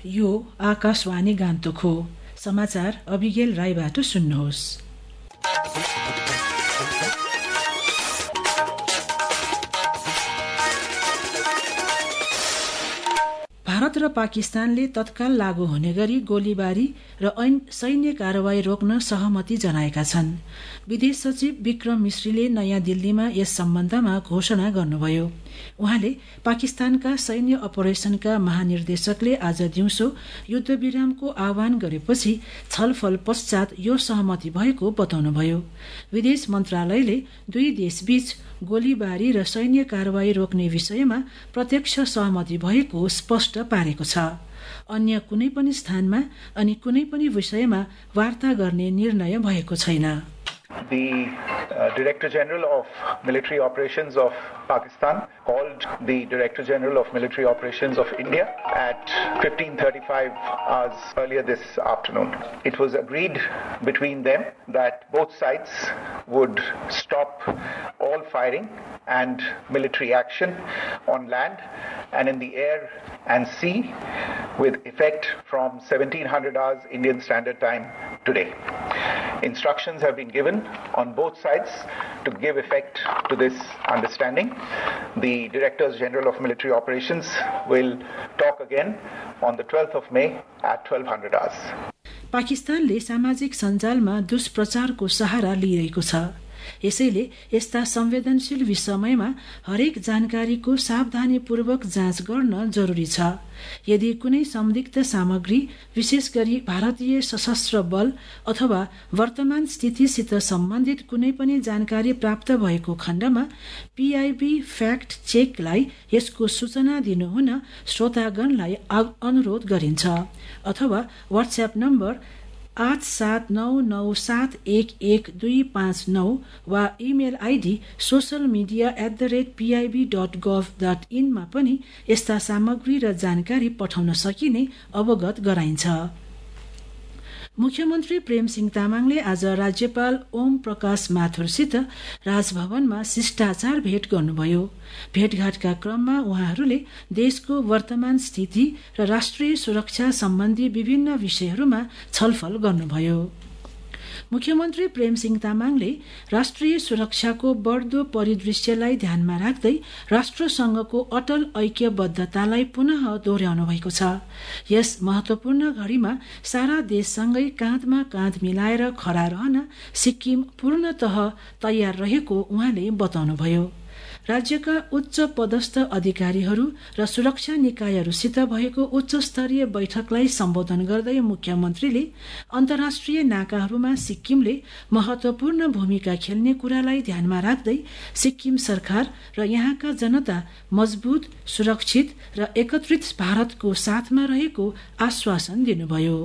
यो आकाशवाणी गान्तोक हो। समाचार अभिगेल राईबाट सुन्नुहोस्। भारत र पाकिस्तानले तत्काल लागू हुने गरी गोलीबारी र सैन्य कारवाही रोक्न सहमति जनाएका छन्। विदेश सचिव विक्रम मिश्रीले नयाँ दिल्लीमा यस सम्बन्धमा घोषणा गर्नुभयो। उहाँले पाकिस्तानका सैन्य अपरेशनका महानिर्देशकले आज दिउँसो युद्धविरामको आह्वान गरेपछि छलफल पश्चात यो सहमति भएको बताउनुभयो। विदेश मन्त्रालयले दुई देशबीच गोलीबारी र सैन्य कारवाही रोक्ने विषयमा प्रत्यक्ष सहमति भएको स्पष्ट पारेको छ। अन्य कुनै पनि स्थानमा अनि कुनै पनि विषयमा वार्ता गर्ने निर्णय भएको छैन। The Director General of Military Operations of Pakistan called the Director General of Military Operations of India at 15:35 hours earlier this afternoon. It was agreed between them that both sides would stop all firing and military action on land and in the air and sea with effect from 1700 hours Indian Standard Time today. Instructions have been given on both sides to give effect to this understanding. The Directors General of Military Operations will talk again on the 12th of May at 1200 hours. पाकिस्तानले सामाजिक सञ्जालमा दुष्प्रचारको सहारा लिइरहेको छ। यसैले यस्ता संवेदनशील विषयमा हरेक जानकारीको सावधानीपूर्वक जाँच गर्न जरुरी छ। यदि कुनै संदिग्ध सामग्री विशेष गरी भारतीय सशस्त्र बल अथवा वर्तमान स्थितिसित सम्बन्धित कुनै पनि जानकारी प्राप्त भएको खण्डमा पीआईबी फ्याक्ट चेकलाई यसको सूचना दिनुहुन श्रोतागणलाई अनुरोध गरिन्छ अथवा व्हाट्सएप नम्बर 8799711259 वा इमेल आईडी socialmedia@pib.gov.in मा पनि यस्ता सामग्री र जानकारी पठाउन सकिने अवगत गराइन्छ। मुख्यमन्त्री प्रेमसिंह तामाङले आज राज्यपाल ओम प्रकाश माथुरसित राजभवनमा शिष्टाचार भेट गर्नुभयो। भेटघाटका क्रममा उहाँहरूले देशको वर्तमान स्थिति र राष्ट्रिय सुरक्षा सम्बन्धी विभिन्न विषयहरूमा छलफल गर्नुभयो। मुख्यमन्त्री प्रेमसिंह तामाङले राष्ट्रिय सुरक्षाको बढ्दो परिदृश्यलाई ध्यानमा राख्दै राष्ट्रसँगको अटल ऐक्यबद्धतालाई पुनः दोहोर्याउनु भएको छ। यस महत्वपूर्ण घड़ीमा सारा देशसँगै काँधमा काँध मिलाएर खड़ा रहन सिक्किम पूर्णतः तयार रहेको उहाँले बताउनुभयो। राज्यका उच्च पदस्थ अधिकारीहरू र सुरक्षा निकायहरूसित भएको उच्च स्तरीय बैठकलाई सम्बोधन गर्दै मुख्यमन्त्रीले अन्तर्राष्ट्रिय नाकाहरूमा सिक्किमले महत्वपूर्ण भूमिका खेल्ने कुरालाई ध्यानमा राख्दै सिक्किम सरकार र यहाँका जनता मजबुत, सुरक्षित र एकत्रित भारतको साथमा रहेको आश्वासन दिनुभयो।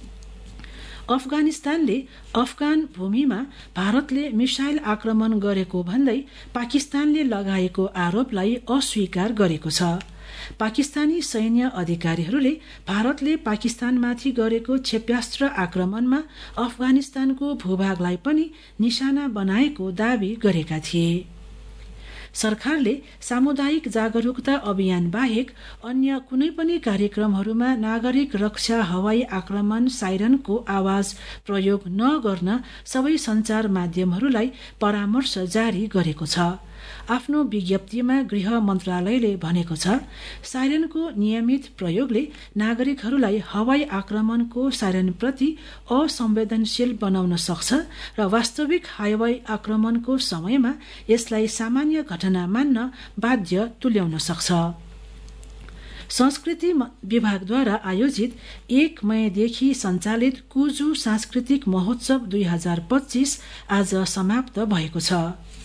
अफगानिस्तानले अफगान भूमिमा भारतले मिसाइल आक्रमण गरेको भन्दै पाकिस्तानले लगाएको आरोपलाई अस्वीकार गरेको छ। पाकिस्तानी सैन्य अधिकारीहरूले भारतले पाकिस्तानमाथि गरेको क्षेप्यास्त्र आक्रमणमा अफगानिस्तानको भूभागलाई पनि निशाना बनाएको दावी गरेका थिए। सरकारले सामुदायिक जागरूकता अभियान बाहेक अन्य कुनै पनि कार्यक्रमहरूमा नागरिक रक्षा हवाई आक्रमण साइरनको आवाज प्रयोग नगर्न सबै सञ्चार माध्यमहरूलाई परामर्श जारी गरेको छ। आफ्नो विज्ञप्तिमा गृह मन्त्रालयले भनेको छ, साइरनको नियमित प्रयोगले नागरिकहरूलाई हवाई आक्रमणको साइरनप्रति असंवेदनशील बनाउन सक्छ र वास्तविक हवाई आक्रमणको समयमा यसलाई सामान्य घटना मान्न बाध्य तुल्याउन सक्छ। संस्कृति विभागद्वारा आयोजित 1 मईदेखि सञ्चालित कुजु सांस्कृतिक महोत्सव 2025 आज समाप्त भएको छ।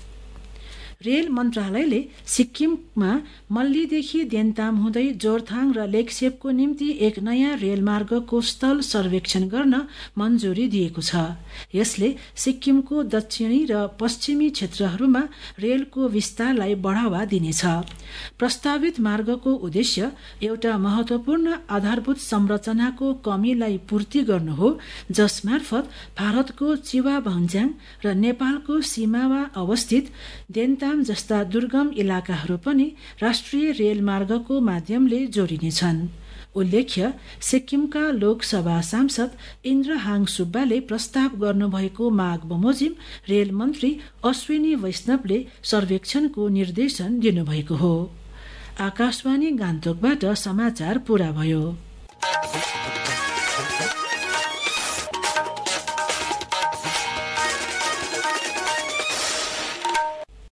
रेल मन्त्रालयले सिक्किममा मल्लीदेखि देन्ताम हुँदै जोरथाङ र लेकसेपको निम्ति एक नयाँ रेलमार्गको स्थल सर्वेक्षण गर्न मञ्जुरी दिएको छ। यसले सिक्किमको दक्षिणी र पश्चिमी क्षेत्रहरूमा रेलको विस्तारलाई बढावा दिनेछ। प्रस्तावित मार्गको उद्देश्य एउटा महत्वपूर्ण आधारभूत संरचनाको कमीलाई पूर्ति गर्नु हो, जसमार्फत भारतको चिवा भन्ज्याङ र नेपालको सीमामा अवस्थित देन्ताम जस्ता दुर्गम इलाकाहरू पनि राष्ट्रिय रेलमार्गको माध्यमले जोडिनेछन्। उल्लेख्य सिक्किमका लोकसभा सांसद इन्द्रहाङ सुब्बाले प्रस्ताव गर्नुभएको माग बमोजिम रेल मन्त्री अश्विनी वैष्णवले सर्वेक्षणको निर्देशन दिनुभएको हो। आकाशवाणी गान्तोकबाट समाचार पूरा भयो।